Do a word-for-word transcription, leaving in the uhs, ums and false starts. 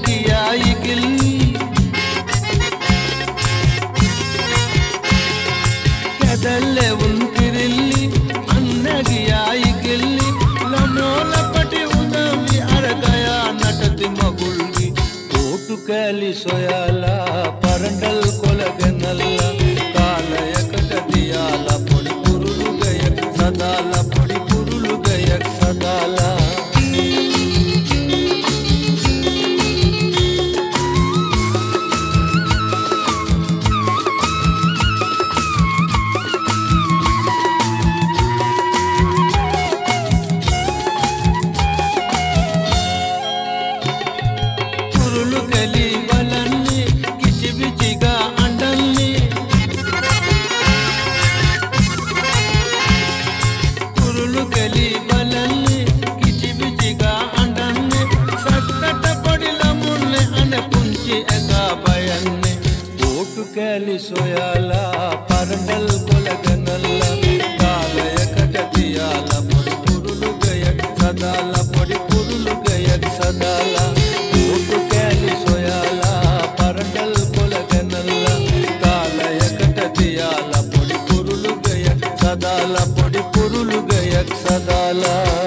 ಅನ್ನಗಿಯಾಯಿ ಗಿಲ್ಲಿ ಕೆದಲ್ಲೆ ಉಂತಿರಿಲ್ಲಿ ಅನ್ನಗಿಯಾಯಿ ಗಿಲ್ಲಿ ಲಮೋಲಪಟಿ ಉದವಿ ಅರಗಯ ನಟತಿ ಮಗುಳ್ಗಿ ಓಟು ಕ್ಯಾಲಿ ಸೊಯಾಲ ಪರಂಡಲ್ ಕೊಲಗನಲ್ಲ ಕಾಲಯ ಕಟದಿಯಾಲ ಪೊಡಿ ಪುರುಳು ಗಯಕ್ ಸದಾಲ ಪೊಡಿ ಪುರುಳು ಗಯಕ್ ಸದಾಲ పురులు గలి బలన్ని కిచిబిచిగా అండల్ని పురులు గలి బలన్ని కిచిబిచిగా అండల్ని సట్టట పొడిల మున్నె అనే పుంచి ఎగా భయన్ని ఓటు క్యాలి సోయాల పరండల్ కొలగనల్ల కాలయ కటదియాల పొడి పురులు గయక్ సదాల పొడి పురులు గయక్ సదాల ఓటు క్యాలి సోయాల పరండల్ కొలగనల్ల కాలయ కటదియాల పొడి పురులు గయక్ సదాల పొడి పురులు గయక్ సదాల